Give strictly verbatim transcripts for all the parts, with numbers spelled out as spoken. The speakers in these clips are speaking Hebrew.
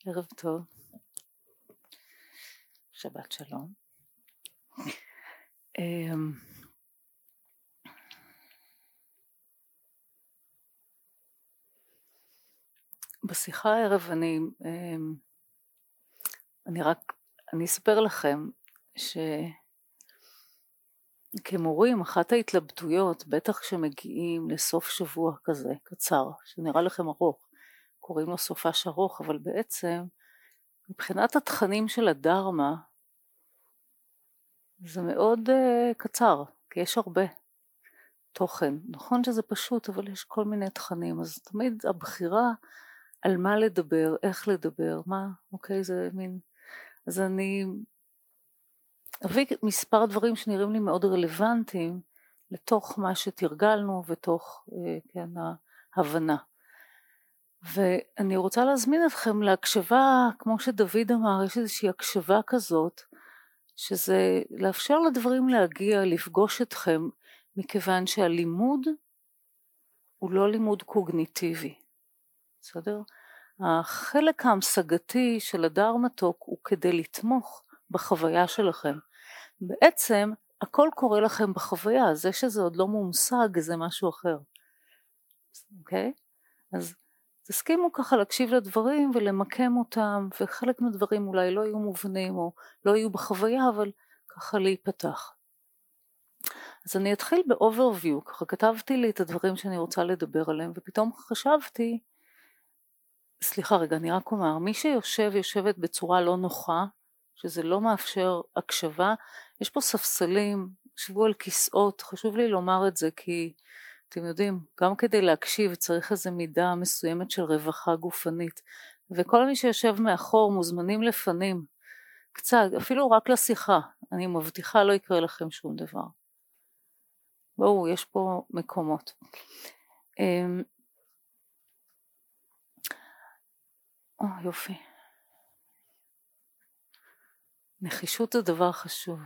ערב טוב, שבת שלום. בשיחה הערב אני, אני רק, אני אספר לכם שכמורים אחת ההתלבטויות, בטח כשמגיעים לסוף שבוע כזה קצר, שנראה לכם ארוך, קוראים לו סופש ארוך, אבל בעצם מבחינת התכנים של הדרמה זה מאוד uh, קצר, כי יש הרבה תוכן. נכון שזה פשוט, אבל יש כל מיני תכנים, אז תמיד הבחירה על מה לדבר, איך לדבר, מה, אוקיי, זה מין... אז אני אביא מספר דברים שנראים לי מאוד רלוונטיים לתוך מה שתרגלנו ותוך, uh, כן, ההבנה. ואני רוצה להזמין אתכם להקשבה, כמו שדוד אמר, יש איזושהי הקשבה כזאת, שזה לאפשר לדברים להגיע, לפגוש אתכם, מכיוון שהלימוד הוא לא לימוד קוגניטיבי, בסדר? החלק ההמשגתי של הדרמטוק הוא כדי לתמוך בחוויה שלכם. בעצם הכל קורה לכם בחוויה, זה שזה עוד לא מומשג זה משהו אחר, אוקיי? אז תסכימו ככה להקשיב לדברים ולמקם אותם, וחלק מהדברים אולי לא יהיו מובנים או לא יהיו בחוויה, אבל ככה להיפתח. אז אני אתחיל ב-overview, ככה כתבתי לי את הדברים שאני רוצה לדבר עליהם, ופתאום חשבתי, סליחה רגע, אני רק אומר, מי שיושב יושבת בצורה לא נוחה, שזה לא מאפשר הקשבה, יש פה ספסלים, שבו על כיסאות, חשוב לי לומר את זה כי אתם יודעים, גם כדי להקשיב צריך איזו מידה מסוימת של רווחה גופנית, וכל מי שיושב מאחור מוזמנים לפנים, קצת, אפילו רק לשיחה, אני מבטיחה לא יקרה לכם שום דבר. בואו, יש פה מקומות. או, יופי. נחישות זה דבר חשוב.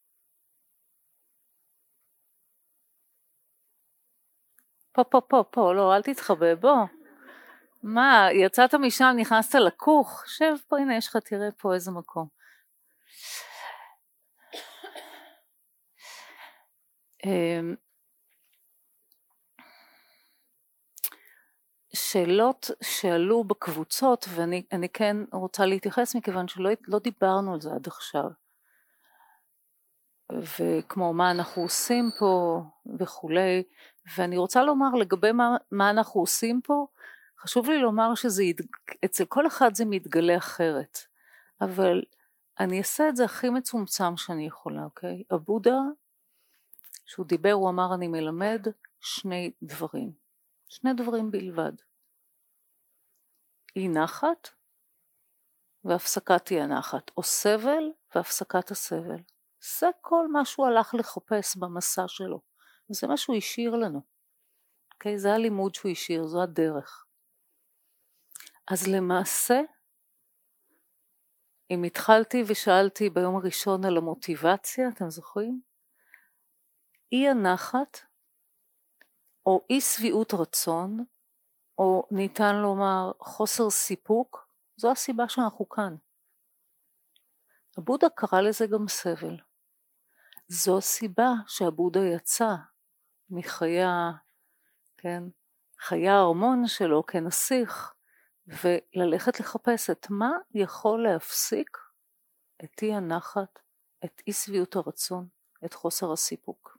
פה, פה, פה, פה, לא, אל תתחבא, בוא. מה, יצאת משם, נכנסת לכוך? שב פה, הנה, יש לך, תראה פה איזה מקום. שאלות שעלו בקבוצות, ואני אני כן רוצה להתייחס מכיוון שלא לא דיברנו על זה עד עכשיו. וכמו מה אנחנו עושים פה וכולי, ואני רוצה לומר לגבי מה, מה אנחנו עושים פה, חשוב לי לומר שזה, אצל כל אחד זה מתגלה אחרת, אבל אני אעשה את זה הכי מצומצם שאני יכולה, אוקיי? הבודה, שהוא דיבר, הוא אמר אני מלמד שני דברים, שני דברים בלבד. אי נחת והפסקת אי הנחת, או סבל והפסקת הסבל. זה כל מה שהוא הלך לחפש במסע שלו, וזה מה שהוא השאיר לנו. Okay? זה הלימוד שהוא השאיר, זו הדרך. אז למעשה, אם התחלתי ושאלתי ביום הראשון על המוטיבציה, אתם זוכרים? אי הנחת, או אי שביעות רצון, או ניתן לומר חוסר סיפוק, זו הסיבה שאנחנו כאן. הבודה קרא לזה גם סבל. זו הסיבה שהבודה יצא מחיה, כן, חיי ההרמון שלו כנסיך, וללכת לחפש את מה יכול להפסיק את אי הנחת, את אי שביעות הרצון, את חוסר הסיפוק.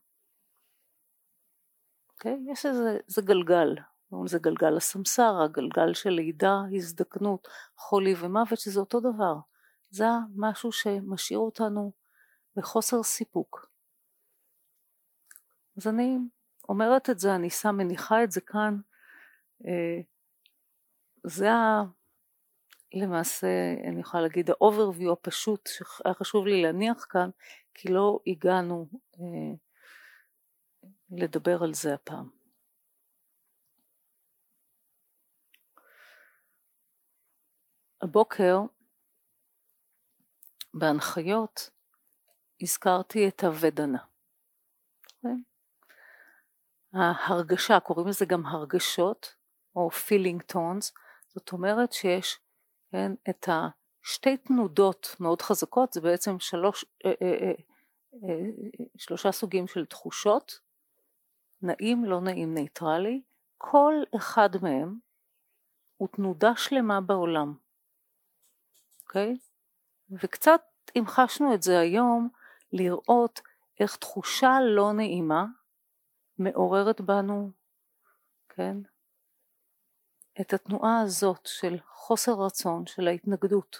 אוקיי? יש איזה, זה גלגל, זה גלגל הסמסר, הגלגל של לידה, הזדקנות, חולי ומוות, שזה אותו דבר. זה משהו שמשאיר אותנו בחוסר סיפוק. אז אני אומרת את זה, אני שם, מניחה את זה כאן, זה למעשה, אני יכולה להגיד, ה-overview הפשוט שהיה חשוב לי להניח כאן, כי לא הגענו אה, לדבר על זה הפעם. הבוקר, בהנחיות, הזכרתי את הוודנה. ההרגשה, קוראים לזה גם הרגשות, או feeling tones, זאת אומרת שיש כן, את השתי תנודות מאוד חזקות, זה בעצם שלוש, אה, אה, אה, אה, שלושה סוגים של תחושות, נעים, לא נעים, נייטרלי, כל אחד מהם הוא תנודה שלמה בעולם, אוקיי? וקצת המחשנו את זה היום, לראות איך תחושה לא נעימה מעוררת בנו, כן? את התנועה הזאת של חוסר רצון, של ההתנגדות.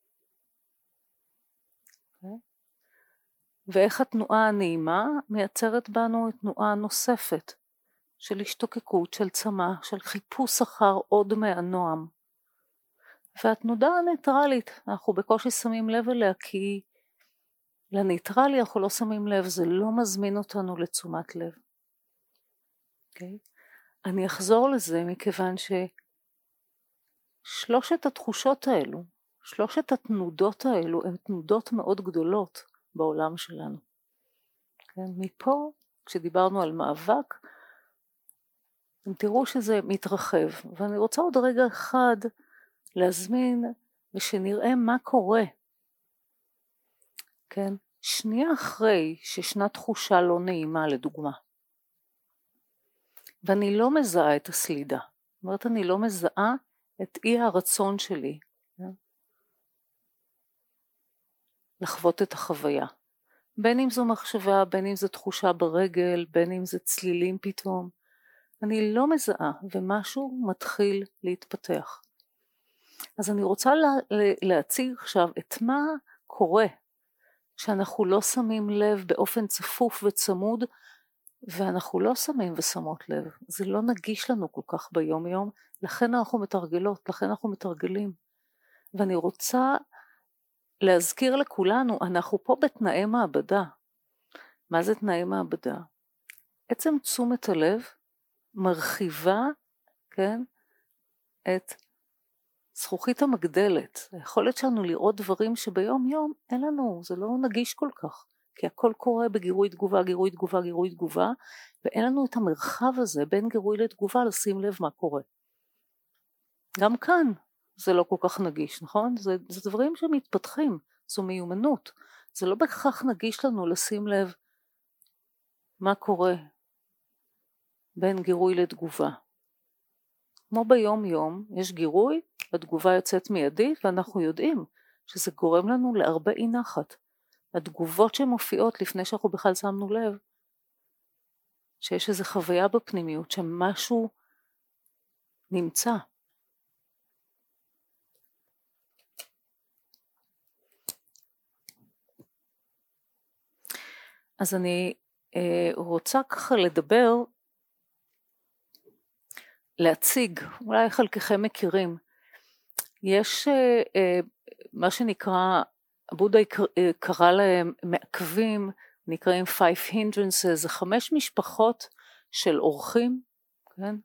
Okay? ואיך התנועה הנעימה מייצרת בנו תנועה נוספת, של השתוקקות, של צמא, של חיפוש אחר עוד מהנועם. והתנודה הניטרלית, אנחנו בקושי שמים לב אליה, כי לניטרלי אנחנו לא שמים לב, זה לא מזמין אותנו לתשומת לב. Okay? אני אחזור לזה מכיוון ששלושת התחושות האלו, שלושת התנודות האלו, הן תנודות מאוד גדולות בעולם שלנו. כן? מפה, כשדיברנו על מאבק, אתם תראו שזה מתרחב, ואני רוצה עוד רגע אחד להזמין ושנראה מה קורה. כן? שנייה אחרי שישנה תחושה לא נעימה לדוגמה, ואני לא מזהה את הסלידה, זאת אומרת אני לא מזהה את אי הרצון שלי, כן? לחוות את החוויה. בין אם זו מחשבה, בין אם זו תחושה ברגל, בין אם זה צלילים פתאום, אני לא מזהה ומשהו מתחיל להתפתח. אז אני רוצה לה, להציג עכשיו את מה קורה כשאנחנו לא שמים לב באופן צפוף וצמוד, ואנחנו לא שמים ושמות לב, זה לא נגיש לנו כל כך ביום יום, לכן אנחנו מתרגלות, לכן אנחנו מתרגלים. ואני רוצה להזכיר לכולנו, אנחנו פה בתנאי מעבדה. מה זה תנאי מעבדה? עצם תשומת הלב מרחיבה, כן, את זכוכית המגדלת. היכולת שלנו לראות דברים שביום יום אין לנו, זה לא נגיש כל כך. כי הכל קורה בגירוי תגובה, גירוי תגובה, גירוי תגובה, ואין לנו את המרחב הזה בין גירוי לתגובה לשים לב מה קורה. גם כאן זה לא כל כך נגיש, נכון? זה, זה דברים שמתפתחים, זו מיומנות. זה לא בהכרח נגיש לנו לשים לב מה קורה בין גירוי לתגובה. כמו ביום יום, יש גירוי, התגובה יוצאת מיידית, ואנחנו יודעים שזה גורם לנו להרבה אי נחת. התגובות שמופיעות לפני שאנחנו בכלל שמנו לב, שיש איזו חוויה בפנימיות, שמשהו נמצא. אז אני אה, רוצה ככה לדבר, להציג, אולי חלקכם מכירים, יש אה, אה, מה שנקרא, הבודה קרא להם מעכבים, נקראים five hindrances, זה חמש משפחות של אורחים, כן?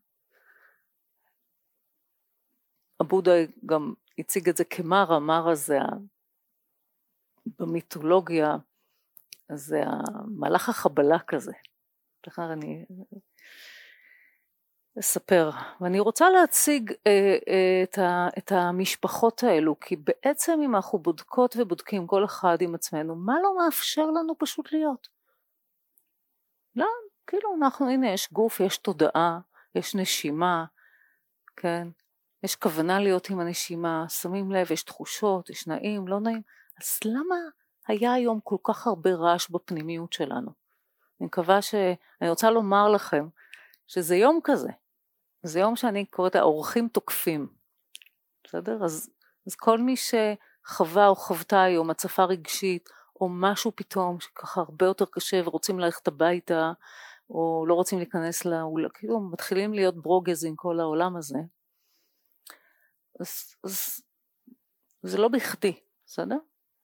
הבודה גם הציג את זה כמרה, מרה זה במיתולוגיה, זה המלאך החבלה כזה. לכן אני אספר, ואני רוצה להציג אה, אה, את, ה, את המשפחות האלו, כי בעצם אם אנחנו בודקות ובודקים כל אחד עם עצמנו, מה לא מאפשר לנו פשוט להיות? לא, כאילו אנחנו, הנה יש גוף, יש תודעה, יש נשימה, כן? יש כוונה להיות עם הנשימה, שמים לב, יש תחושות, יש נעים, לא נעים, אז למה היה היום כל כך הרבה רעש בפנימיות שלנו? אני מקווה ש... אני רוצה לומר לכם, שזה יום כזה, זה יום שאני קוראת האורחים תוקפים, בסדר? אז, אז כל מי שחווה או חוותה היום הצפה רגשית, או משהו פתאום שככה הרבה יותר קשה ורוצים ללכת הביתה, או לא רוצים להיכנס לאולם, כאילו מתחילים להיות ברוגז עם כל העולם הזה, אז, אז זה לא בכדי, בסדר?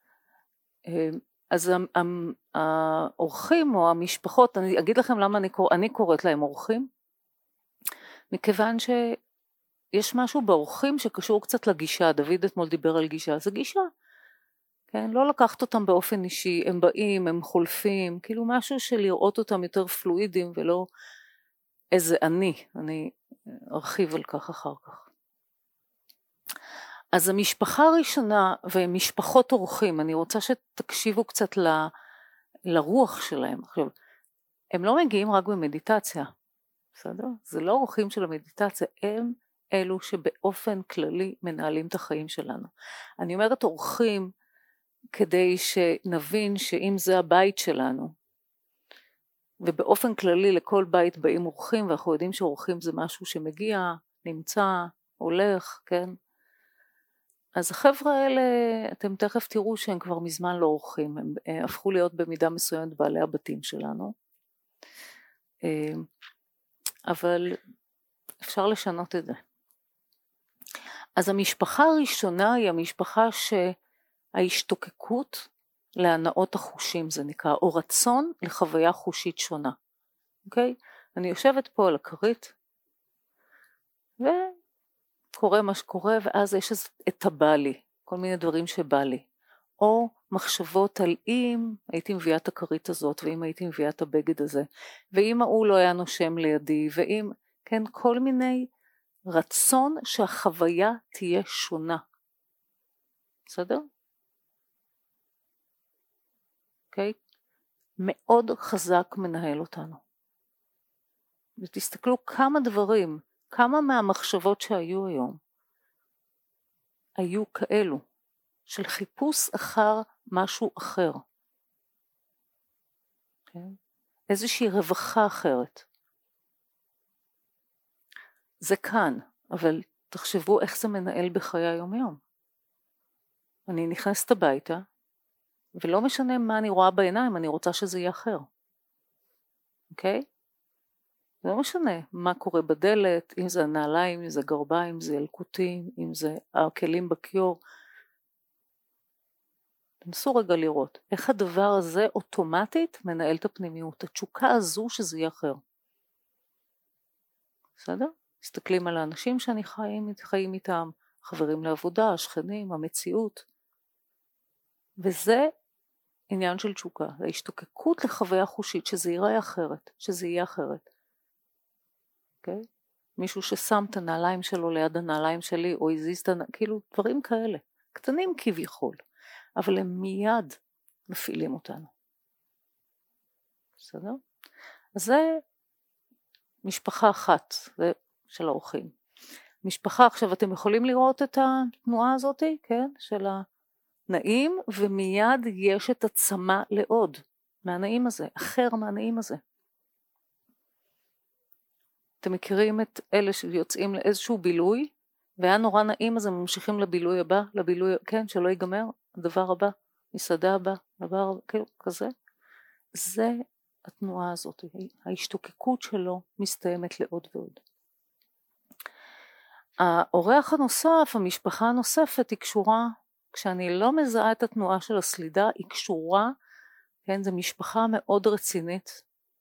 אז האורחים או המשפחות, אני אגיד לכם למה אני, קורא, אני קוראת להם אורחים, מכיוון שיש משהו באורחים שקשור קצת לגישה, דוד אתמול דיבר על גישה, זה גישה, כן? לא לקחת אותם באופן אישי, הם באים, הם חולפים, כאילו משהו של לראות אותם יותר פלואידים ולא איזה אני, אני ארחיב על כך אחר כך. אז המשפחה הראשונה ומשפחות אורחים, אני רוצה שתקשיבו קצת ל, לרוח שלהם. עכשיו, הם לא מגיעים רק במדיטציה, בסדר? זה לא אורחים של המדיטציה, הם אלו שבאופן כללי מנהלים את החיים שלנו. אני אומרת אורחים כדי שנבין שאם זה הבית שלנו, ובאופן כללי לכל בית באים אורחים, ואנחנו יודעים שאורחים זה משהו שמגיע, נמצא, הולך, כן? אז החבר'ה האלה, אתם תכף תראו שהם כבר מזמן לא אורחים, הם הפכו להיות במידה מסוימת בעלי הבתים שלנו. אבל אפשר לשנות את זה. אז המשפחה הראשונה היא המשפחה שההשתוקקות להנאות החושים, זה נקרא, או רצון לחוויה חושית שונה. אוקיי? אני יושבת פה על הכרית, וקורה מה שקורה, ואז יש את הבא לי, כל מיני דברים שבא לי. או מחשבות על אם הייתי מביאה את הכרית הזאת, ואם הייתי מביאה את הבגד הזה, ואם ההוא לא היה נושם לידי, ואם, כן, כל מיני רצון שהחוויה תהיה שונה. בסדר? אוקיי? מאוד חזק מנהל אותנו. ותסתכלו כמה דברים, כמה מהמחשבות שהיו היום, היו כאלו, של חיפוש אחר משהו אחר. כן? איזושהי רווחה אחרת. זה כאן, אבל תחשבו איך זה מנהל בחיי היום יום. אני נכנסת הביתה, ולא משנה מה אני רואה בעיניים, אני רוצה שזה יהיה אחר. אוקיי? זה לא משנה מה קורה בדלת, אם זה הנעליים, אם זה גרביים, אם זה ילקוטים, אם זה הכלים בכיור. תנסו רגע לראות איך הדבר הזה אוטומטית מנהל את הפנימיות, התשוקה הזו שזה יהיה אחר. בסדר? מסתכלים על האנשים שאני חיים, חיים איתם, חברים לעבודה, השכנים, המציאות. וזה עניין של תשוקה, ההשתוקקות לחוויה חושית, שזה ייראה אחרת, שזה יהיה אחרת. אוקיי? מישהו ששם את הנעליים שלו ליד הנעליים שלי, או הזיז את הנעליים, כאילו דברים כאלה, קטנים כביכול, אבל הם מיד מפעילים אותנו. בסדר? אז זה משפחה אחת, זה של האורחים. משפחה, עכשיו אתם יכולים לראות את התנועה הזאת, כן? של הנעים, ומיד יש את הצמא לעוד מהנעים הזה, אחר מהנעים הזה. אתם מכירים את אלה שיוצאים לאיזשהו בילוי, והיה נורא נעים, אז הם ממשיכים לבילוי הבא, לבילוי, כן, שלא ייגמר, הדבר הבא, מסעדה הבא, דבר כאילו, כזה. זה התנועה הזאת, ההשתוקקות שלו מסתיימת לעוד ועוד. האורח הנוסף, המשפחה הנוספת, היא קשורה, כשאני לא מזהה את התנועה של הסלידה, היא קשורה, כן, זו משפחה מאוד רצינית,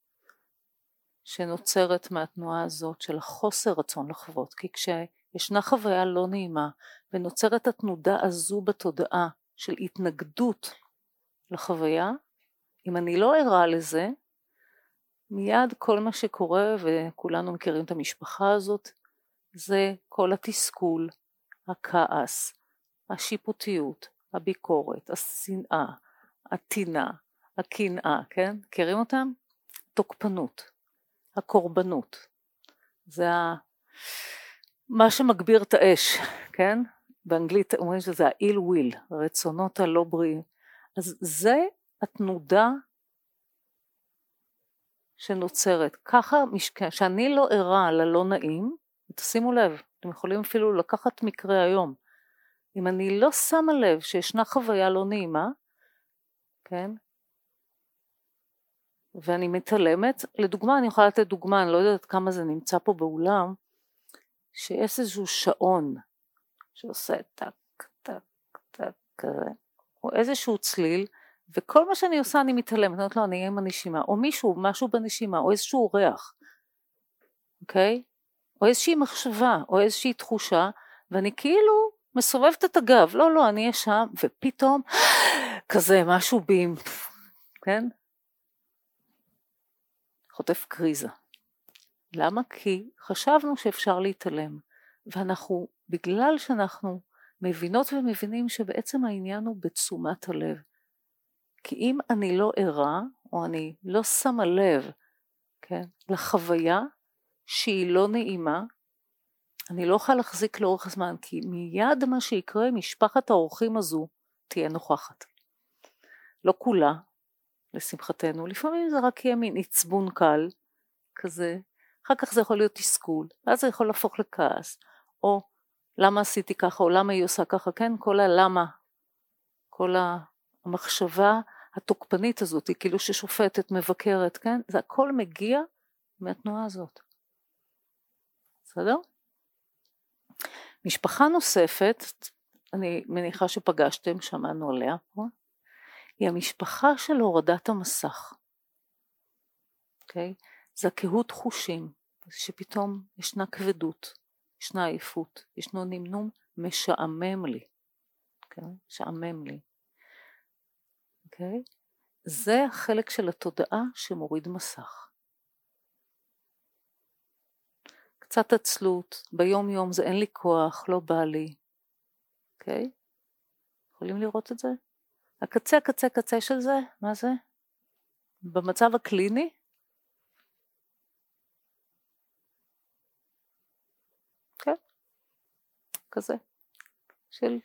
שנוצרת מהתנועה הזאת של החוסר רצון לחוות, כי כשישנה חוויה לא נעימה, ונוצרת התנודה הזו בתודעה של התנגדות לחוויה, אם אני לא ערה לזה, מיד כל מה שקורה, וכולנו מכירים את המשפחה הזאת, זה כל התסכול, הכעס, השיפוטיות, הביקורת, השנאה, הטינה, הקנאה, כן? מכירים אותם? תוקפנות, הקורבנות. זה ה... מה שמגביר את האש, כן? באנגלית אומרים שזה ה-ill will, הרצונות הלא בריאים. אז זה התנודה שנוצרת. ככה, שאני לא ערה ללא נעים, תשימו לב, אתם יכולים אפילו לקחת מקרה היום. אם אני לא שמה לב שישנה חוויה לא נעימה, כן? ואני מתעלמת, לדוגמה, אני יכולה לתת דוגמה, אני לא יודעת כמה זה נמצא פה באולם, שיש איזשהו שעון, שעושה טק, טק, טק, כזה, או איזשהו צליל, וכל מה שאני עושה אני מתעלמת, אני אומרת לו, אני אהיה עם הנשימה, או מישהו, משהו בנשימה, או איזשהו ריח, אוקיי? או איזושהי מחשבה, או איזושהי תחושה, ואני כאילו מסובבת את הגב, לא, לא, אני אהיה שם, ופתאום, כזה, משהו בים, כן? חוטף קריזה. למה? כי חשבנו שאפשר להתעלם, ואנחנו, בגלל שאנחנו מבינות ומבינים שבעצם העניין הוא בתשומת הלב. כי אם אני לא ערה, או אני לא שמה לב, כן, לחוויה שהיא לא נעימה, אני לא אוכל להחזיק לאורך זמן, כי מיד מה שיקרה, משפחת האורחים הזו תהיה נוכחת. לא כולה, לשמחתנו, לפעמים זה רק יהיה מין עצבון קל, כזה, אחר כך זה יכול להיות תסכול, ואז זה יכול להפוך לכעס, או למה עשיתי ככה, או למה היא עושה ככה, כן, כל הלמה, כל המחשבה התוקפנית הזאת, היא כאילו ששופטת, מבקרת, כן, זה הכל מגיע מהתנועה הזאת. בסדר? משפחה נוספת, אני מניחה שפגשתם, שמענו עליה פה, היא המשפחה של הורדת המסך. אוקיי? זה קהות חושים, שפתאום ישנה כבדות, ישנה עייפות, ישנו נמנום, משעמם לי. אוקיי? משעמם לי. אוקיי? זה החלק של התודעה שמוריד מסך. קצת עצלות, ביום יום זה אין לי כוח, לא בא לי. אוקיי? יכולים לראות את זה? הקצה, קצה, קצה של זה, מה זה? במצב הקליני, כן, כזה, של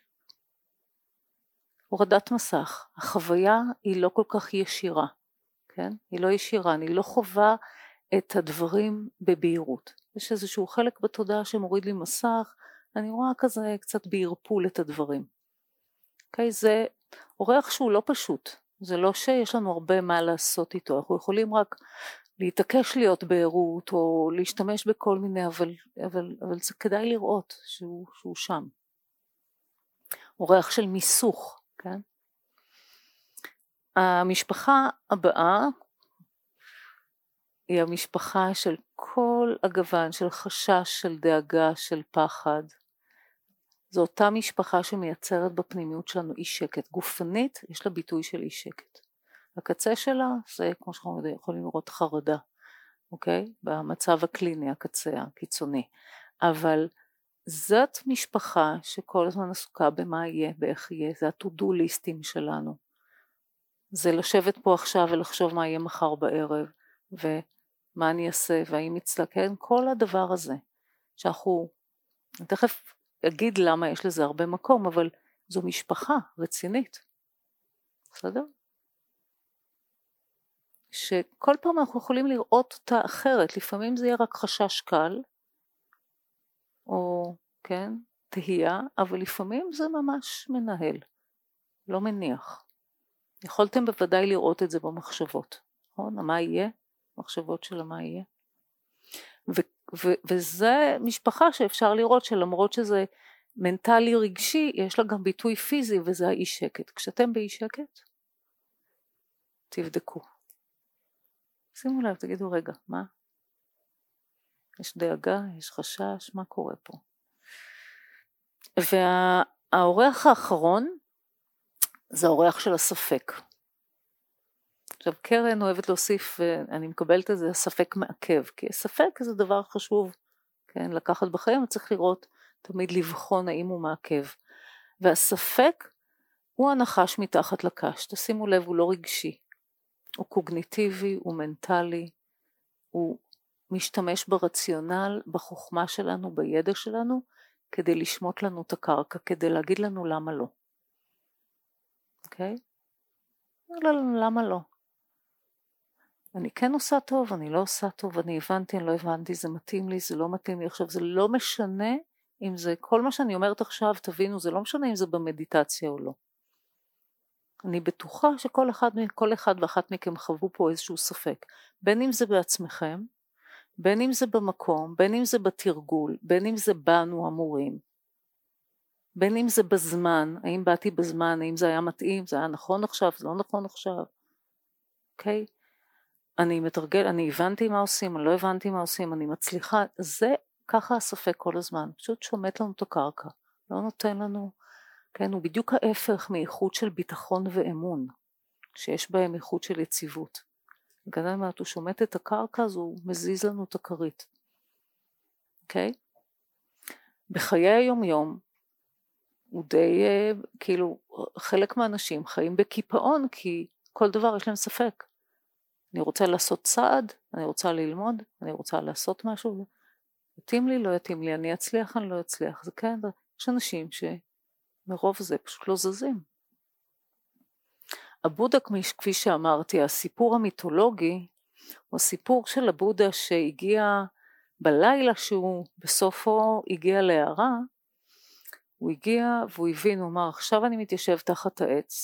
הורדת מסך. החוויה היא לא כל כך ישירה, כן? היא לא ישירה, אני לא חווה את הדברים בבהירות. יש איזשהו חלק בתודעה שמוריד לי מסך, אני רואה כזה קצת בערפול את הדברים. אוקיי, זה אורח שהוא לא פשוט, זה לא שיש לנו הרבה מה לעשות איתו, אנחנו יכולים רק להתעקש להיות בעירות או להשתמש בכל מיני, אבל, אבל, אבל זה כדאי לראות שהוא, שהוא שם. אורח של מיסוך, כן? המשפחה הבאה היא המשפחה של כל הגוון, של חשש, של דאגה, של פחד. זו אותה משפחה שמייצרת בפנימיות שלנו אי שקט. גופנית יש לה ביטוי של אי שקט. הקצה שלה זה כמו שאנחנו יכולים לראות חרדה, אוקיי? במצב הקליני, הקצה, הקיצוני. אבל זאת משפחה שכל הזמן עסוקה במה יהיה, באיך יהיה, זה הטודו ליסטים שלנו. זה לשבת פה עכשיו ולחשוב מה יהיה מחר בערב, ומה אני אעשה, והאם יצלה, כן? כל הדבר הזה, שאנחנו, אני תכף אגיד למה יש לזה הרבה מקום, אבל זו משפחה רצינית. בסדר? שכל פעם אנחנו יכולים לראות אותה אחרת, לפעמים זה יהיה רק חשש קל, או כן, תהייה, אבל לפעמים זה ממש מנהל, לא מניח. יכולתם בוודאי לראות את זה במחשבות, נכון? מה יהיה? מחשבות של מה יהיה. ו- ו- וזה משפחה שאפשר לראות שלמרות שזה מנטלי רגשי, יש לה גם ביטוי פיזי, וזה האי שקט. כשאתם באי שקט, תבדקו. שימו לב, תגידו רגע, מה? יש דאגה, יש חשש, מה קורה פה? והאורח האחרון, זה האורח של הספק. עכשיו קרן אוהבת להוסיף, אני מקבלת את זה, הספק מעכב, כי הספק זה דבר חשוב, כן, לקחת בחיים, צריך לראות, תמיד לבחון האם הוא מעכב. והספק הוא הנחש מתחת לקש, תשימו לב, הוא לא רגשי, הוא קוגניטיבי, הוא מנטלי, הוא משתמש ברציונל, בחוכמה שלנו, בידע שלנו, כדי לשמוט לנו את הקרקע, כדי להגיד לנו למה לא. אוקיי? לא, לא, למה לא? אני כן עושה טוב, אני לא עושה טוב, אני הבנתי, אני לא הבנתי, זה מתאים לי, זה לא מתאים לי. עכשיו, זה לא משנה אם זה, כל מה שאני אומרת עכשיו, תבינו, זה לא משנה אם זה במדיטציה או לא. אני בטוחה שכל אחד, כל אחד ואחת מכם חוו פה איזשהו ספק, בין אם זה בעצמכם, בין אם זה במקום, בין אם זה בתרגול, בין אם זה בנו המורים, בין אם זה בזמן, האם באתי בזמן, האם זה היה מתאים, זה היה נכון עכשיו, זה לא נכון עכשיו, אוקיי? אני מתרגל, אני הבנתי מה עושים, אני לא הבנתי מה עושים, אני מצליחה, זה ככה הספק כל הזמן, פשוט שומט לנו את הקרקע, לא נותן לנו, כן, הוא בדיוק ההפך מאיכות של ביטחון ואמון, שיש בהם איכות של יציבות. גם אם הוא שומט את הקרקע, אז הוא מזיז לנו את הכרית. אוקיי? בחיי היום יום, הוא די, כאילו, חלק מהאנשים חיים בקיפאון, כי כל דבר יש להם ספק. אני רוצה לעשות צעד, אני רוצה ללמוד, אני רוצה לעשות משהו, יתאים לי, לא יתאים לי, אני אצליח, אני לא אצליח, זה כן, יש אנשים שמרוב זה פשוט לא זזים. הבודה, כפי שאמרתי, הסיפור המיתולוגי, הוא סיפור של הבודה שהגיע בלילה שהוא בסופו הגיע להערה, הוא הגיע והוא הבין, הוא אמר, עכשיו אני מתיישב תחת העץ,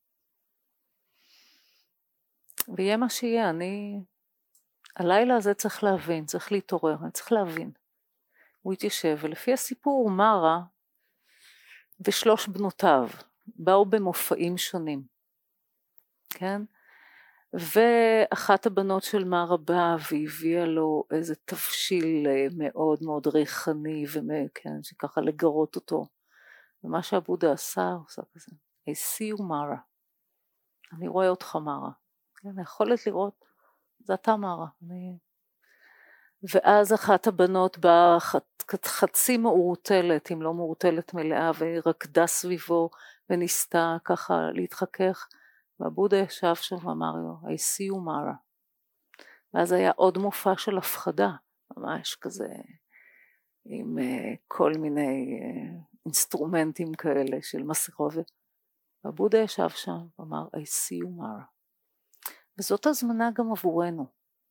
ויהיה מה שיהיה, אני, הלילה הזה צריך להבין, צריך להתעורר, אני צריך להבין. הוא התיישב, ולפי הסיפור, מרה ושלוש בנותיו באו במופעים שונים, כן? ואחת הבנות של מרה באה והביאה לו איזה תבשיל מאוד מאוד ריחני, וכן, שככה לגרות אותו. ומה שהבודה עשה, הוא עשה כזה, I see you מרה, אני רואה אותך מרה. כן, היכולת לראות, זה אתה מרה. אני... ואז אחת הבנות באה חצי מעורטלת, אם לא מעורטלת מלאה, ורקדה סביבו וניסתה ככה להתחכך, והבודה ישב שם ואמר לו, I see you מרה. ואז היה עוד מופע של הפחדה, ממש כזה, עם uh, כל מיני uh, אינסטרומנטים כאלה של מסכות, והבודה ישב שם ואמר, I see you מרה. וזאת הזמנה גם עבורנו.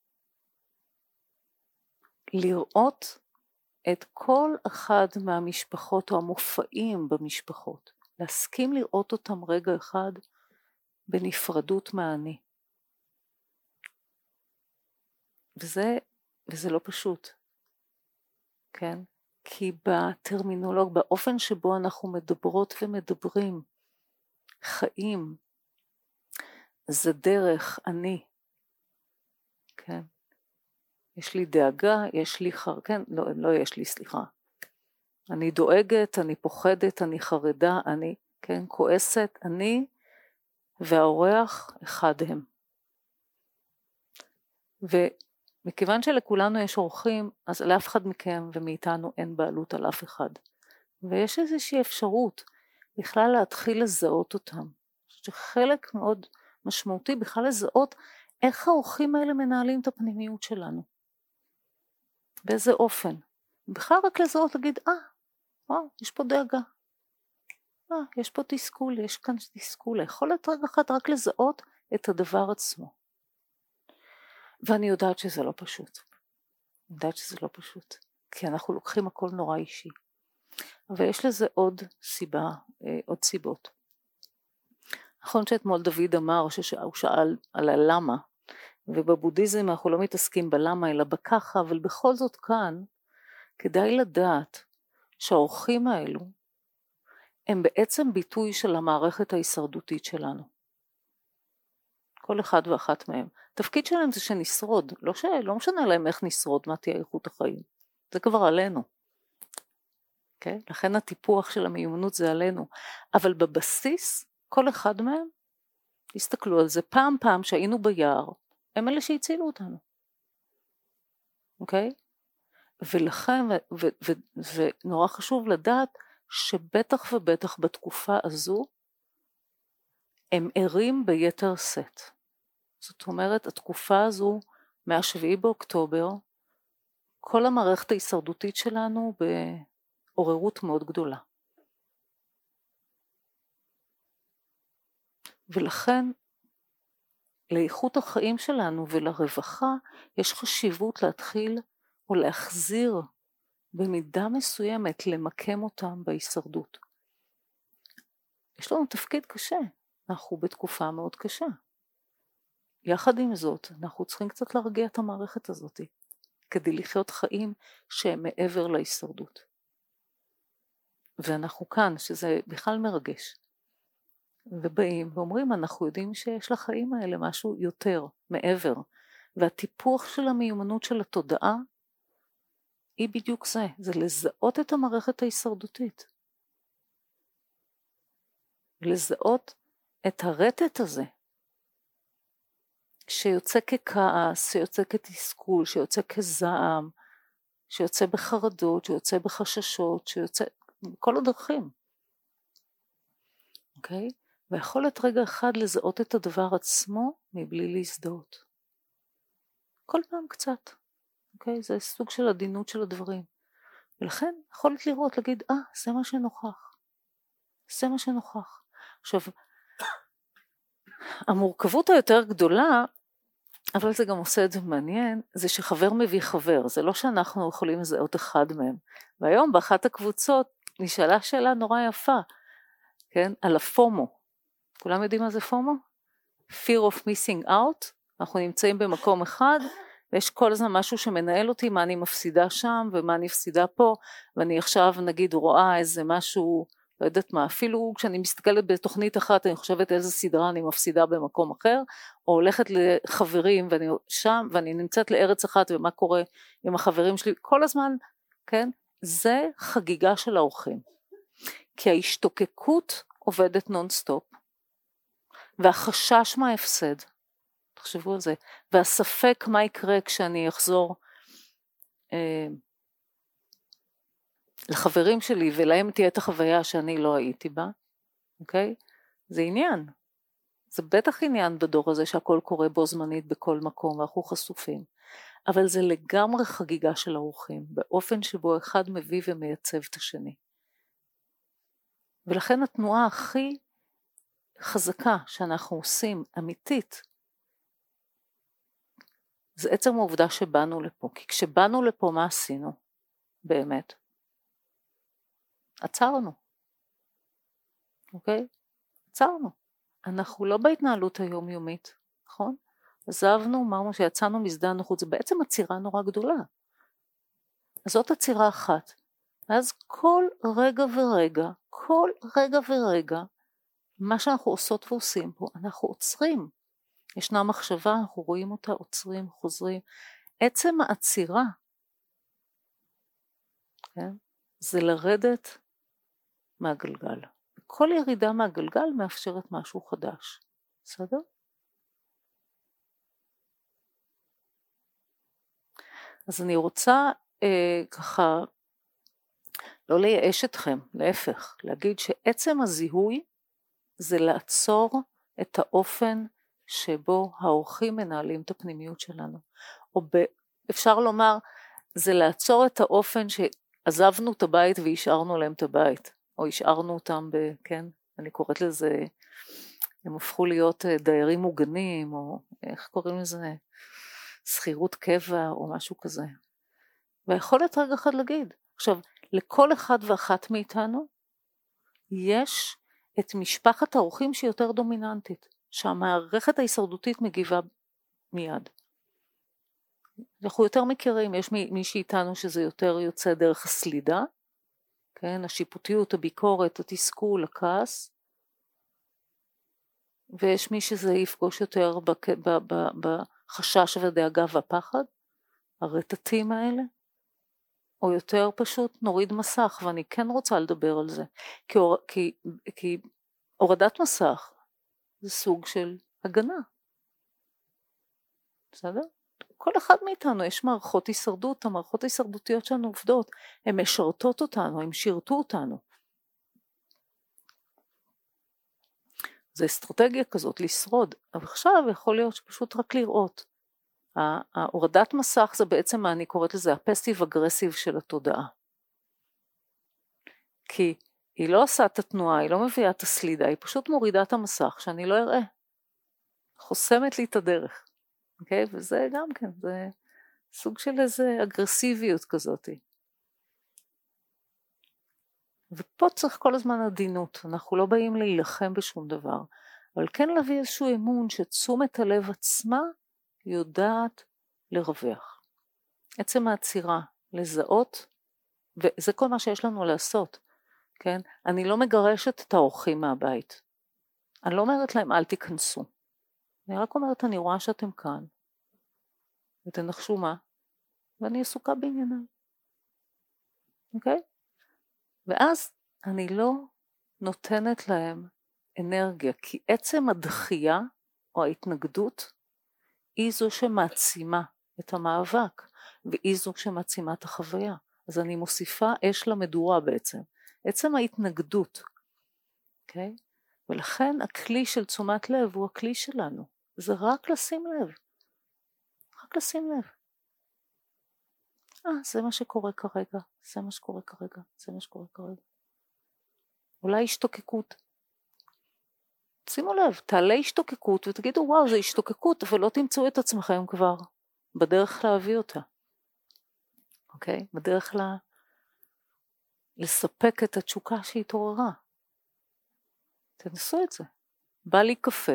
לראות את כל אחד מהמשפחות או המופעים במשפחות, להסכים לראות אותם רגע אחד בנפרדות מהאני. וזה, וזה לא פשוט, כן? כי בטרמינולוג, באופן שבו אנחנו מדברות ומדברים, חיים, זה דרך אני, כן? יש לי דאגה, יש לי חר... כן, לא, לא יש לי, סליחה. אני דואגת, אני פוחדת, אני חרדה, אני, כן, כועסת, אני והאורח אחד הם. ומכיוון שלכולנו יש אורחים, אז לאף אחד מכם ומאיתנו אין בעלות על אף אחד. ויש איזושהי אפשרות בכלל להתחיל לזהות אותם. שחלק מאוד משמעותי בכלל לזהות איך האורחים האלה מנהלים את הפנימיות שלנו. באיזה אופן. בכלל רק לזהות, להגיד, אה, וואו, יש פה דאגה. אה, יש פה תסכול, יש כאן תסכול. יכולת רגע אחת רק לזהות את הדבר עצמו. ואני יודעת שזה לא פשוט. אני יודעת שזה לא פשוט. כי אנחנו לוקחים הכל נורא אישי. אבל יש לזה עוד סיבה, עוד סיבות. נכון שאתמול דוד אמר, שהוא שאל על הלמה, ובבודהיזם אנחנו לא מתעסקים בלמה אלא בככה, אבל בכל זאת כאן כדאי לדעת שהאורחים האלו הם בעצם ביטוי של המערכת ההישרדותית שלנו. כל אחד ואחת מהם. התפקיד שלהם זה שנשרוד, לא, ש... לא משנה להם איך נשרוד, מה תהיה איכות החיים. זה כבר עלינו. Okay? לכן הטיפוח של המיומנות זה עלינו. אבל בבסיס, כל אחד מהם, תסתכלו על זה, פעם פעם שהיינו ביער, הם אלה שהצילו אותנו. אוקיי? ולכן, ונורא חשוב לדעת, שבטח ובטח בתקופה הזו, הם ערים ביתר סט. זאת אומרת, התקופה הזו, מהשביעי באוקטובר, כל המערכת ההישרדותית שלנו בעוררות מאוד גדולה. ולכן, לאיכות החיים שלנו ולרווחה, יש חשיבות להתחיל או להחזיר במידה מסוימת, למקם אותם בהישרדות. יש לנו תפקיד קשה, אנחנו בתקופה מאוד קשה. יחד עם זאת, אנחנו צריכים קצת להרגיע את המערכת הזאת, כדי לחיות חיים שהם מעבר להישרדות. ואנחנו כאן, שזה בכלל מרגש. ובאים ואומרים, אנחנו יודעים שיש לחיים האלה משהו יותר, מעבר. והטיפוח של המיומנות של התודעה, היא בדיוק זה, זה לזהות את המערכת ההישרדותית. לזהות את הרטט הזה, שיוצא ככעס, שיוצא כתסכול, שיוצא כזעם, שיוצא בחרדות, שיוצא בחששות, שיוצא בכל הדרכים. אוקיי? ויכולת רגע אחד לזהות את הדבר עצמו מבלי להזדהות. כל פעם קצת, אוקיי? זה סוג של עדינות של הדברים. ולכן יכולת לראות, להגיד, אה, זה מה שנוכח. זה מה שנוכח. עכשיו, המורכבות היותר גדולה, אבל זה גם עושה את זה מעניין, זה שחבר מביא חבר, זה לא שאנחנו יכולים לזהות אחד מהם. והיום באחת הקבוצות נשאלה שאלה נורא יפה, כן? על הפומו. כולם יודעים מה זה פומו? Fear of missing out. אנחנו נמצאים במקום אחד, ויש כל הזמן משהו שמנהל אותי, מה אני מפסידה שם ומה אני מפסידה פה, ואני עכשיו נגיד רואה איזה משהו, לא יודעת מה, אפילו כשאני מסתכלת בתוכנית אחת, אני חושבת איזה סדרה אני מפסידה במקום אחר, או הולכת לחברים ואני שם, ואני נמצאת לארץ אחת ומה קורה עם החברים שלי, כל הזמן, כן? זה חגיגה של האורחים. כי ההשתוקקות עובדת נונסטופ, והחשש מההפסד, תחשבו על זה, והספק מה יקרה כשאני אחזור אה, לחברים שלי, ולהם תהיה את החוויה שאני לא הייתי בה, אוקיי? זה עניין. זה בטח עניין בדור הזה שהכל קורה בו זמנית בכל מקום, ואנחנו חשופים. אבל זה לגמרי חגיגה של האורחים, באופן שבו אחד מביא ומייצב את השני. ולכן התנועה הכי חזקה שאנחנו עושים, אמיתית, זה עצם העובדה שבאנו לפה. כי כשבאנו לפה, מה עשינו? באמת. עצרנו. אוקיי? עצרנו. אנחנו לא בהתנהלות היומיומית, נכון? עזבנו, אמרנו שיצאנו משדה הנוחות, זה בעצם עצירה נורא גדולה. אז זאת עצירה אחת. ואז כל רגע ורגע, כל רגע ורגע, מה שאנחנו עושות ועושים פה, אנחנו עוצרים. ישנה מחשבה, אנחנו רואים אותה, עוצרים, חוזרים. עצם העצירה, כן? זה לרדת מהגלגל. כל ירידה מהגלגל מאפשרת משהו חדש. בסדר? אז אני רוצה אה, ככה לא לייאש אתכם, להפך, להגיד שעצם הזיהוי זה לעצור את האופן שבו האורחים מנהלים את הפנימיות שלנו. או ב, אפשר לומר, זה לעצור את האופן שעזבנו את הבית והשארנו להם את הבית, או השארנו אותם, ב, כן, אני קוראת לזה, הם הפכו להיות דיירים מוגנים, או איך קוראים לזה, שכירות קבע, או משהו כזה. והיכולת רגע אחד להגיד, עכשיו, לכל אחד ואחת מאיתנו, יש את משפחת האורחים שהיא יותר דומיננטית, שהמערכת ההישרדותית מגיבה מיד. אנחנו יותר מכירים, יש מי שאיתנו שזה יותר יוצא דרך הסלידה, כן, השיפוטיות, הביקורת, התסכול, הכעס, ויש מי שזה יפגוש יותר בחשש והדאגה והפחד, הרטטים האלה, או יותר פשוט נוריד מסך, ואני כן רוצה לדבר על זה, כי, כי, כי הורדת מסך זה סוג של הגנה. בסדר? כל אחד מאיתנו יש מערכות הישרדות, המערכות הישרדותיות שלנו עובדות, הן משרתות אותנו, הן שירתו אותנו. זה אסטרטגיה כזאת, לשרוד, אבל עכשיו יכול להיות שפשוט רק לראות. ההורדת מסך זה בעצם מה אני קוראת לזה, הפסיב אגרסיב של התודעה. כי היא לא עושה את התנועה, היא לא מביאה את הסלידה, היא פשוט מורידה את המסך שאני לא אראה. חוסמת לי את הדרך. אוקיי? וזה גם כן, זה סוג של איזה אגרסיביות כזאת. ופה צריך כל הזמן עדינות, אנחנו לא באים להילחם בשום דבר, אבל כן להביא איזשהו אמון שתשומת הלב עצמה יודעת לרווח. עצם העצירה, לזהות, וזה כל מה שיש לנו לעשות, כן? אני לא מגרשת את האורחים מהבית. אני לא אומרת להם אל תיכנסו. אני רק אומרת אני רואה שאתם כאן. ותנחשו מה? ואני עסוקה בעניינם. אוקיי? ואז אני לא נותנת להם אנרגיה, כי עצם הדחייה או ההתנגדות היא זו שמעצימה את המאבק, והיא זו שמעצימה את החוויה. אז אני מוסיפה אש למדורה בעצם. עצם ההתנגדות, אוקיי? ולכן הכלי של תשומת לב הוא הכלי שלנו. זה רק לשים לב. רק לשים לב. אה, זה מה שקורה כרגע, זה מה שקורה כרגע, זה מה שקורה כרגע. אולי השתוקקות. שימו לב, תעלה השתוקקות ותגידו, וואו, זה השתוקקות, אבל לא תמצאו את עצמכם כבר בדרך להביא אותה. אוקיי? בדרך לה... לספק את התשוקה שהתעוררה. תנסו את זה. בא לי קפה.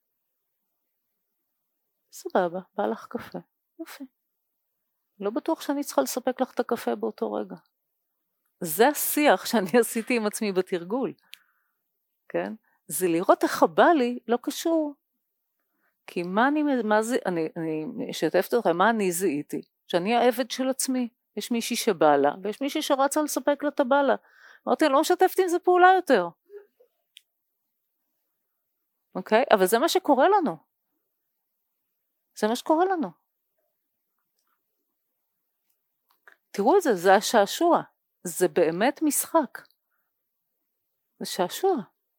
סבבה, בא לך קפה. יופי. לא בטוח שאני צריכה לספק לך את הקפה באותו רגע. זה השיח שאני עשיתי עם עצמי בתרגול. כן? זה לראות איך בא לי לא קשור. כי מה אני, מה זה, אני, אני אשתפת אתכם, מה אני זיהיתי? שאני העבד של עצמי. יש מישהי שבא לה, ויש מישהי שרצה לספק לה את הבא לה. אמרתי, אני לא משתפת עם זה פעולה יותר. אוקיי? אבל זה מה שקורה לנו. זה מה שקורה לנו. תראו את זה, זה השעשוע. זה באמת משחק. זה שעשוע.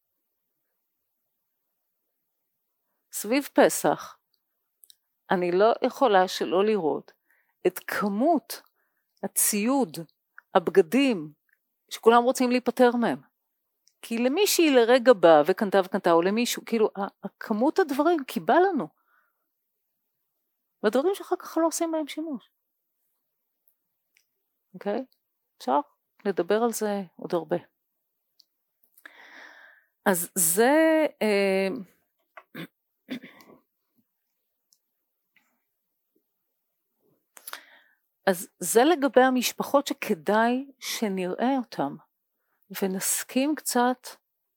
סביב פסח, אני לא יכולה שלא לראות את כמות הציוד, הבגדים, שכולם רוצים להיפטר מהם. כי למישהי לרגע בא וקנתה וקנתה, או למישהו, כאילו, כמות הדברים קיבל לנו. והדברים שאחר כך לא עושים בהם שימוש. אוקיי? אפשר לדבר על זה עוד הרבה. אז זה... אה, אז זה לגבי המשפחות שכדאי שנראה אותם, ונסכים קצת,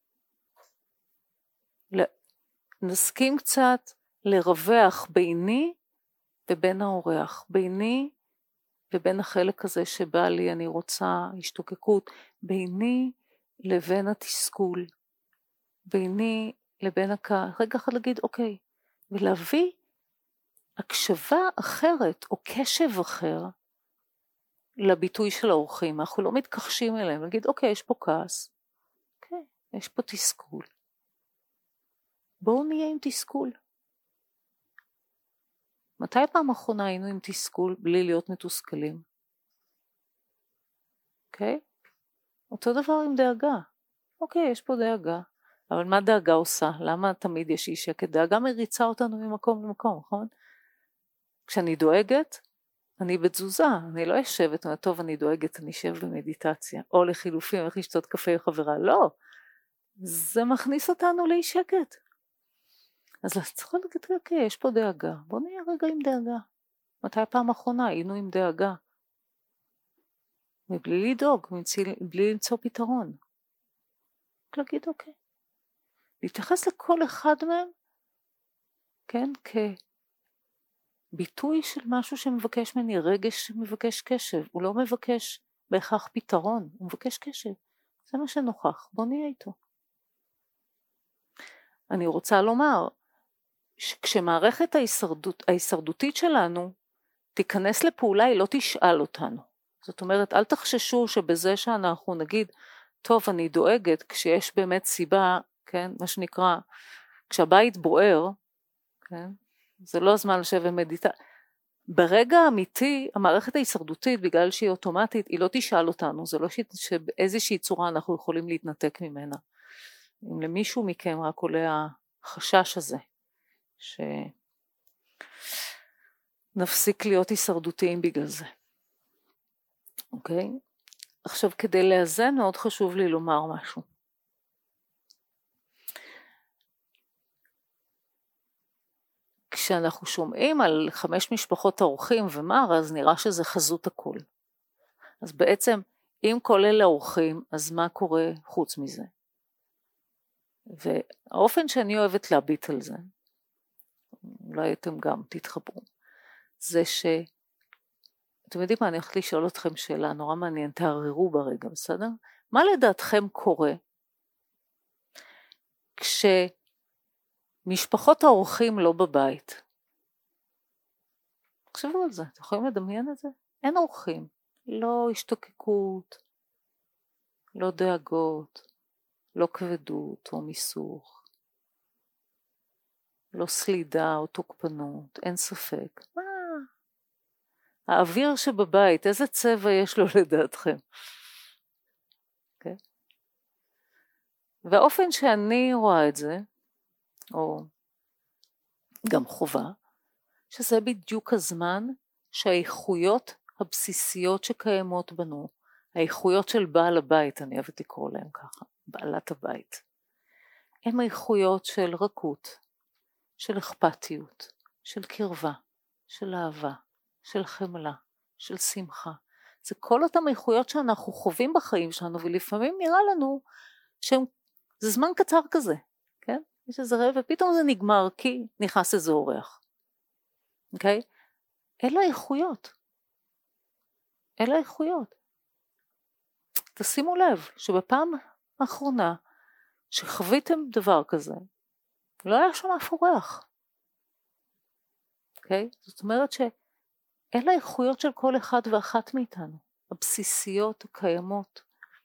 נסכים קצת לרווח ביני ובין האורח, ביני ובין החלק הזה שבא לי, אני רוצה השתוקקות, ביני לבין התסכול, ביני לבין הקהל, רגע אחד להגיד אוקיי, ולהביא הקשבה אחרת או קשב אחר לביטוי של האורחים, אנחנו לא מתכחשים אליהם, להגיד אוקיי, יש פה כעס, אוקיי, יש פה תסכול, בואו נהיה עם תסכול. מתי פעם אחרונה היינו עם תסכול בלי להיות מתוסכלים? אוקיי? אותו דבר עם דאגה. אוקיי, יש פה דאגה, אבל מה דאגה עושה? למה תמיד יש אי שקט? דאגה מריצה אותנו ממקום למקום, נכון? כשאני דואגת, אני בתזוזה, אני לא יושבת, טוב אני דואגת, אני אשב במדיטציה, או לחילופים, איך לשתות קפה עם חברה, לא, זה מכניס אותנו לאי שקט. אז צריך להגיד, אוקיי, יש פה דאגה, בוא נהיה רגע עם דאגה. מתי הפעם האחרונה היינו עם דאגה? מבלי לדאוג, מבלי למצוא פתרון. רק להגיד, אוקיי. להתייחס לכל אחד מהם, כן, כביטוי של משהו שמבקש ממני, רגש שמבקש קשב. הוא לא מבקש בהכרח פתרון, הוא מבקש קשב. זה מה שנוכח, בוא נהיה איתו. אני רוצה לומר, שכשמערכת ההישרדות, ההישרדותית שלנו תיכנס לפעולה, היא לא תשאל אותנו. זאת אומרת, אל תחששו שבזה שאנחנו נגיד, טוב, אני דואגת, כשיש באמת סיבה, כן, מה שנקרא, כשהבית בוער, כן, זה לא הזמן לשבת ומדיטה. ברגע האמיתי, המערכת ההישרדותית, בגלל שהיא אוטומטית, היא לא תשאל אותנו, זה לא שבאיזושהי צורה אנחנו יכולים להתנתק ממנה. אם למישהו מכם רק עולה החשש הזה, שנפסיק להיות הישרדותיים בגלל זה. אוקיי? עכשיו, כדי לאזן מאוד חשוב לי לומר משהו. כשאנחנו שומעים על חמש משפחות האורחים ומר, אז נראה שזה חזות הכל. אז בעצם, אם כל אלה אורחים, אז מה קורה חוץ מזה? והאופן שאני אוהבת להביט על זה, אולי אתם גם תתחברו, זה ש... אתם יודעים מה, אני הולכת לשאול אתכם שאלה נורא מעניין, תערערו ברגע, בסדר? מה לדעתכם קורה כשמשפחות האורחים לא בבית? תחשבו על זה, אתם יכולים לדמיין את זה? אין אורחים, לא השתוקקות, לא דאגות, לא כבדות או מיסוך, לא סלידה או תוקפנות, אין ספק. מה? האוויר שבבית, איזה צבע יש לו לדעתכם? Okay? והאופן שאני רואה את זה, או גם חובה, שזה בדיוק הזמן שהאיכויות הבסיסיות שקיימות בנו, האיכויות של בעל הבית, אני אוהבת לקרוא להם ככה, בעלת הבית, הן האיכויות של רכות, של אכפתיות, של קרבה, של אהבה, של חמלה, של שמחה. זה כל אותם איכויות שאנחנו חווים בחיים שלנו, ולפעמים נראה לנו שזה זמן קצר כזה, כן? יש איזה רבע, ופתאום זה נגמר כי נכנס איזה אורח. אוקיי? אלה האיכויות. אלה האיכויות. תשימו לב שבפעם האחרונה שחוויתם דבר כזה, לא היה שם אף אורח. אוקיי? זאת אומרת שאלה האיכויות של כל אחד ואחת מאיתנו, הבסיסיות, הקיימות,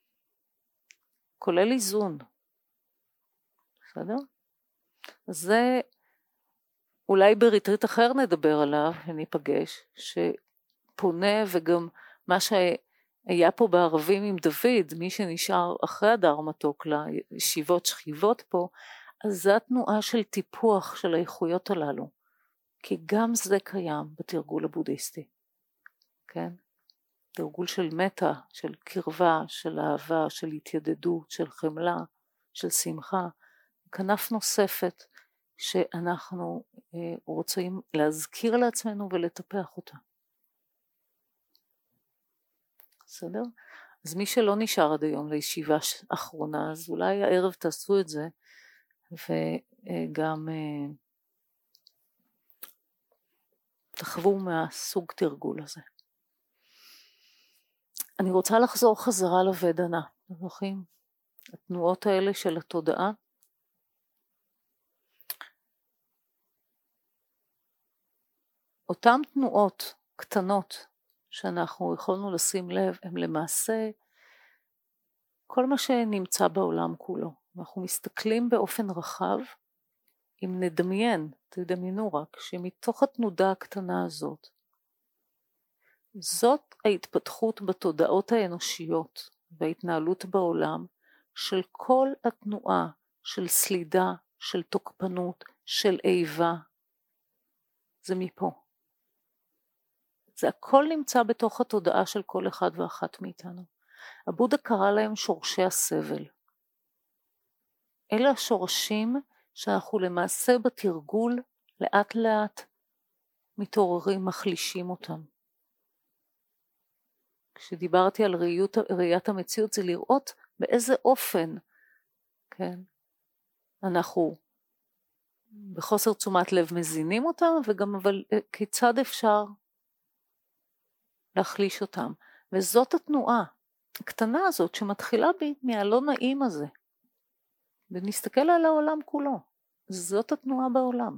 כולל איזון. בסדר? אז זה אולי בריטריט אחר נדבר עליו וניפגש, שפונה וגם מה שהיה פה בערבים עם דוד, מי שנשאר אחרי הדר מתוק לישיבות שכיבות פה, אז זו התנועה של טיפוח של האיכויות הללו, כי גם זה קיים בתרגול הבודהיסטי, כן? תרגול של מטה, של קרבה, של אהבה, של התיידדות, של חמלה, של שמחה, כנף נוספת שאנחנו אה, רוצים להזכיר לעצמנו ולטפח אותה. בסדר? אז מי שלא נשאר עד היום לישיבה האחרונה, אז אולי הערב תעשו את זה, וגם אה, תחוו מהסוג תרגול הזה. אני רוצה לחזור חזרה לוודנה, זוכרים? התנועות האלה של התודעה, אותן תנועות קטנות שאנחנו יכולנו לשים לב, הם למעשה כל מה שנמצא בעולם כולו. אנחנו מסתכלים באופן רחב, אם נדמיין, תדמיינו רק, שמתוך התנודה הקטנה הזאת, זאת ההתפתחות בתודעות האנושיות וההתנהלות בעולם של כל התנועה של סלידה, של תוקפנות, של איבה. זה מפה. זה הכל נמצא בתוך התודעה של כל אחד ואחת מאיתנו. הבודה קרא להם שורשי הסבל. אלה השורשים שאנחנו למעשה בתרגול לאט לאט מתעוררים, מחלישים אותם. כשדיברתי על ראיות, ראיית המציאות, זה לראות באיזה אופן, כן, אנחנו בחוסר תשומת לב מזינים אותם, וגם אבל כיצד אפשר להחליש אותם. וזאת התנועה הקטנה הזאת שמתחילה בי מהלא נעים הזה. ונסתכל על העולם כולו. זאת התנועה בעולם.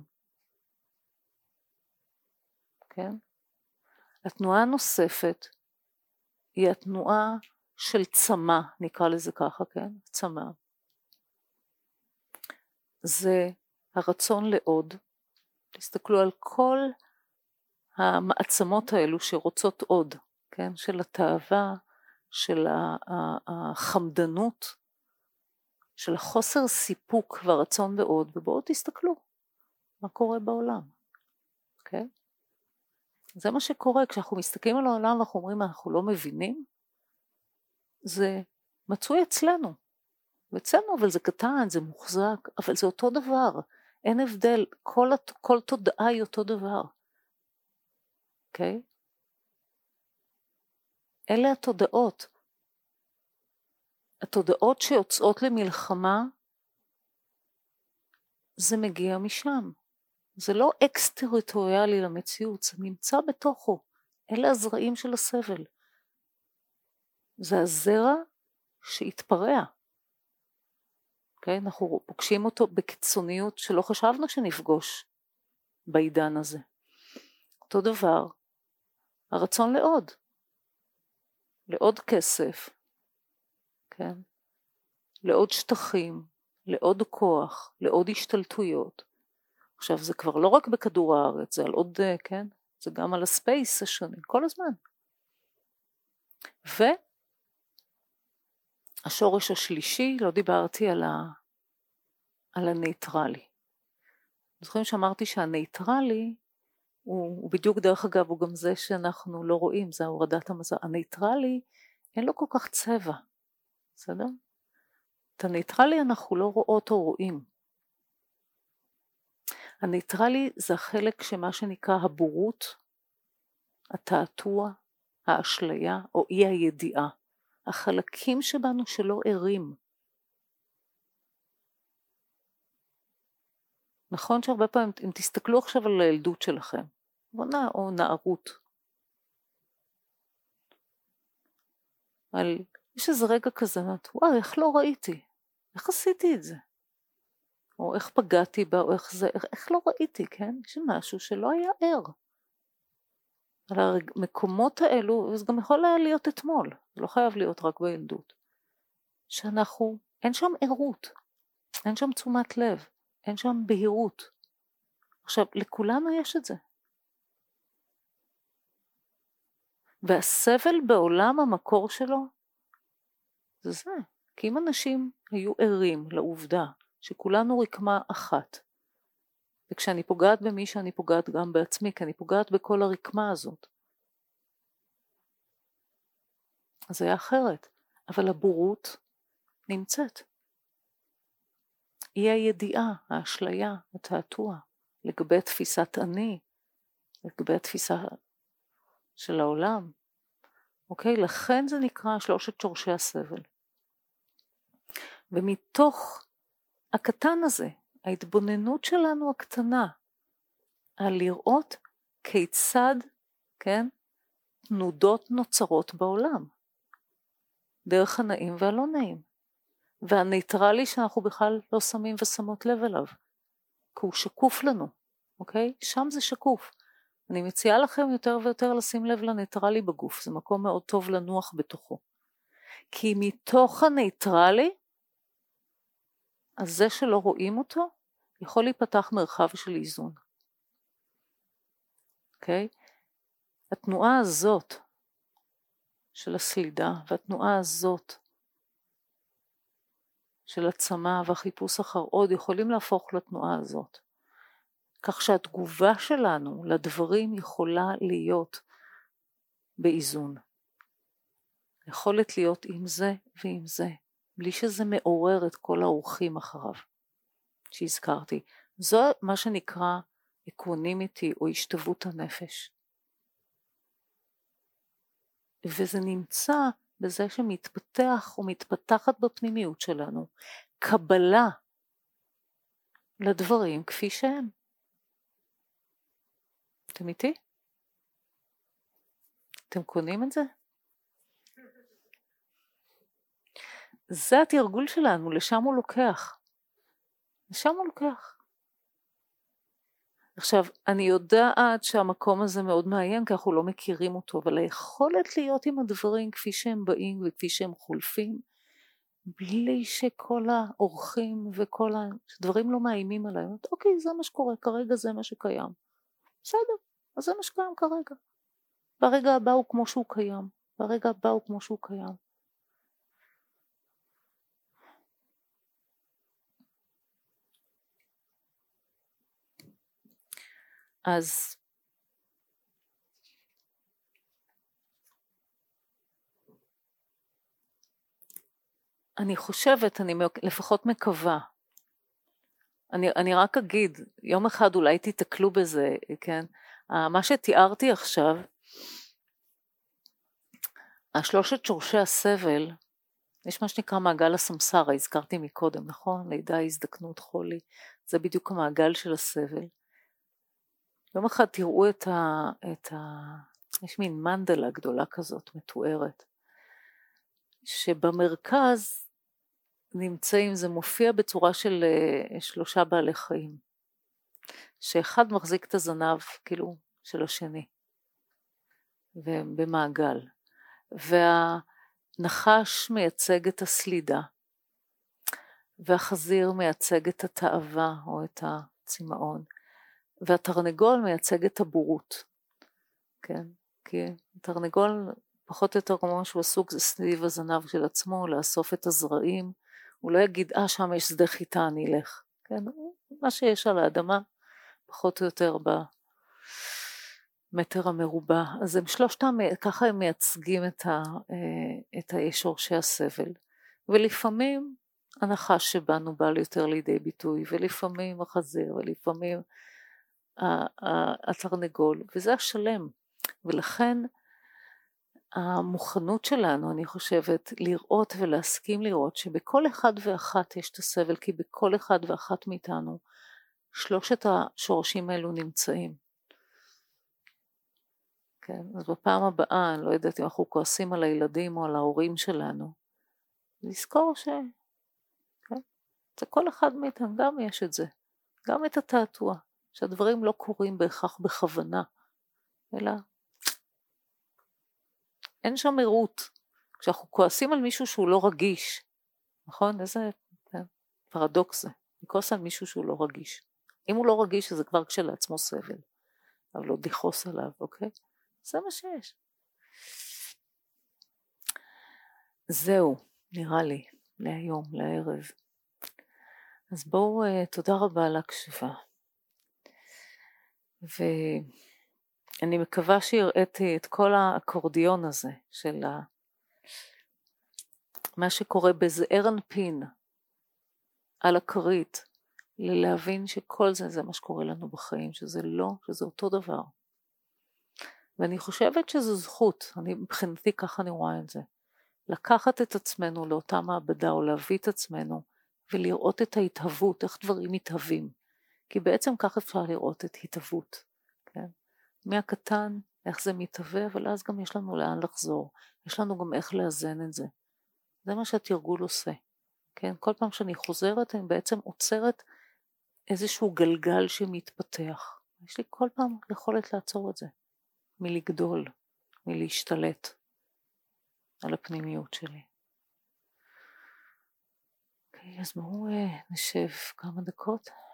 כן? התנועה הנוספת היא התנועה של צמא, נקרא לזה ככה, כן? צמא. זה הרצון לעוד. תסתכלו על כל המעצמות האלו שרוצות עוד, כן? של התאווה, של החמדנות, של החוסר סיפוק והרצון לעוד, ובואו תסתכלו מה קורה בעולם, אוקיי? זה מה שקורה כשאנחנו מסתכלים על העולם ואנחנו אומרים אנחנו לא מבינים, זה מצוי אצלנו, ואצלנו אבל זה קטן, זה מוחזק, אבל זה אותו דבר, אין הבדל, כל, כל תודעה היא אותו דבר, אוקיי? אלה התודעות, התודעות שיוצאות למלחמה, זה מגיע משם. זה לא אקס-טריטוריאלי למציאות, זה נמצא בתוכו. אלה הזרעים של הסבל. זה הזרע שהתפרע. Okay? אנחנו פוגשים אותו בקיצוניות שלא חשבנו שנפגוש בעידן הזה. אותו דבר, הרצון לעוד. לעוד כסף. כן? לעוד שטחים, לעוד כוח, לעוד השתלטויות. עכשיו זה כבר לא רק בכדור הארץ, זה על עוד, כן? זה גם על הספייס השני, כל הזמן. והשורש השלישי, לא דיברתי על, ה... על הנייטרלי. זוכרים שאמרתי שהנייטרלי, הוא, הוא בדיוק דרך אגב, הוא גם זה שאנחנו לא רואים, זה הורדת המזל. הנייטרלי, אין לו כל כך צבע, בסדר? את הנייטרלי אנחנו לא רואות או רואים. הנייטרלי זה החלק שמה שנקרא הבורות, התעתוע, האשליה או אי הידיעה. החלקים שבנו שלא ערים. נכון שהרבה פעמים, אם תסתכלו עכשיו על הילדות שלכם, או נערות, על, יש איזה רגע כזה, וואי, איך לא ראיתי? איך עשיתי את זה? או איך פגעתי בה, או איך זה, איך, איך לא ראיתי, כן? יש משהו שלא היה ער. על המקומות האלו, וזה גם יכול היה להיות אתמול, זה לא חייב להיות רק בילדות, שאנחנו, אין שם ערות, אין שם תשומת לב, אין שם בהירות. עכשיו, לכולנו יש את זה. והסבל בעולם המקור שלו, זה זה. כי אם אנשים היו ערים לעובדה, שכולנו רקמה אחת, וכשאני פוגעת במי שאני פוגעת גם בעצמי, כי אני פוגעת בכל הרקמה הזאת, אז זה היה אחרת. אבל הבורות נמצאת. היא הידיעה, האשליה, התעתוע, לגבי תפיסת אני, לגבי התפיסה של העולם. אוקיי? לכן זה נקרא שלושת שורשי הסבל. ומתוך הקטן הזה, ההתבוננות שלנו הקטנה, על לראות כיצד, כן, תנודות נוצרות בעולם, דרך הנעים והלא נעים, והנייטרלי שאנחנו בכלל לא שמים ושמות לב אליו, כי הוא שקוף לנו, אוקיי? שם זה שקוף. אני מציעה לכם יותר ויותר לשים לב לנייטרלי בגוף, זה מקום מאוד טוב לנוח בתוכו. כי מתוך הנייטרלי, אז זה שלא רואים אותו, יכול להיפתח מרחב של איזון. אוקיי? התנועה הזאת של הסלידה, והתנועה הזאת של הצמא והחיפוש אחר עוד, יכולים להפוך לתנועה הזאת. כך שהתגובה שלנו לדברים יכולה להיות באיזון. יכולת להיות עם זה ועם זה, בלי שזה מעורר את כל האורחים אחריו, שהזכרתי. זו מה שנקרא אקוונימיטי או השתוות הנפש. וזה נמצא בזה שמתפתח ומתפתחת בפנימיות שלנו, קבלה לדברים כפי שהם. אתם איתי? אתם קונים את זה? זה התרגול שלנו, לשם הוא לוקח. לשם הוא לוקח. עכשיו, אני יודעת שהמקום הזה מאוד מעניין, כי אנחנו לא מכירים אותו, אבל היכולת להיות עם הדברים כפי שהם באים וכפי שהם חולפים, בלי שכל האורחים וכל הדברים לא מאיימים עליהם. אוקיי, זה מה שקורה, כרגע זה מה שקיים. בסדר, אז זה מה שקיים כרגע. ברגע הבא הוא כמו שהוא קיים. ברגע הבא הוא כמו שהוא קיים. אז אני חושבת, אני לפחות מקווה, אני, אני רק אגיד, יום אחד אולי תתקלו בזה, כן? מה שתיארתי עכשיו, השלושת שורשי הסבל, יש מה שנקרא מעגל הסמסרה, הזכרתי מקודם, נכון? לידה, הזדקנות, חולי, זה בדיוק המעגל של הסבל. יום אחד תראו את ה... את ה... יש מין מנדלה גדולה כזאת, מתוארת, שבמרכז נמצאים, זה מופיע בצורה של uh, שלושה בעלי חיים, שאחד מחזיק את הזנב, כאילו, של השני, ובמעגל, והנחש מייצג את הסלידה, והחזיר מייצג את התאווה או את הצמאון, והתרנגול מייצג את הבורות, כן? כי תרנגול פחות או יותר כמו שהוא עסוק זה סביב הזנב של עצמו, לאסוף את הזרעים, הוא לא יגיד, אה שם יש שדה חיטה אני אלך, כן? מה שיש על האדמה, פחות או יותר במטר המרובע, אז הם שלושתם, ככה הם מייצגים את, ה, את שורשי הסבל, ולפעמים הנחש שבנו בא יותר לידי ביטוי, ולפעמים החזיר, ולפעמים התרנגול, וזה השלם, ולכן המוכנות שלנו, אני חושבת, לראות ולהסכים לראות שבכל אחד ואחת יש את הסבל, כי בכל אחד ואחת מאיתנו שלושת השורשים האלו נמצאים. כן, אז בפעם הבאה, אני לא יודעת אם אנחנו כועסים על הילדים או על ההורים שלנו, לזכור ש... כן, זה כל אחד מאיתנו, גם יש את זה, גם את התעתוע, שהדברים לא קורים בהכרח בכוונה, אלא אין שם עירות. כשאנחנו כועסים על מישהו שהוא לא רגיש, נכון? איזה כן, פרדוקס זה, לכעוס על מישהו שהוא לא רגיש. אם הוא לא רגיש, אז זה כבר כשלעצמו סבל, אבל לא לכעוס עליו, אוקיי? זה מה שיש. זהו, נראה לי, להיום, לערב. אז בואו, תודה רבה על ההקשבה. ואני מקווה שהראיתי את כל האקורדיון הזה של ה... מה שקורה בזעיר אנפין על הכרית, ללהבין שכל זה זה מה שקורה לנו בחיים, שזה לא, שזה אותו דבר. ואני חושבת שזו זכות, אני מבחינתי ככה אני רואה את זה, לקחת את עצמנו לאותה מעבדה או להביא את עצמנו ולראות את ההתהוות, איך דברים מתהווים, כי בעצם כך אפשר לראות את התהוות, כן? מהקטן, איך זה מתהווה, אבל אז גם יש לנו לאן לחזור, יש לנו גם איך לאזן את זה. זה מה שהתרגול עושה, כן? כל פעם שאני חוזרת, אני בעצם עוצרת איזשהו גלגל שמתפתח. יש לי כל פעם יכולת לעצור את זה, מלגדול, מלהשתלט על הפנימיות שלי. אוקיי, אז בואו נשב כמה דקות.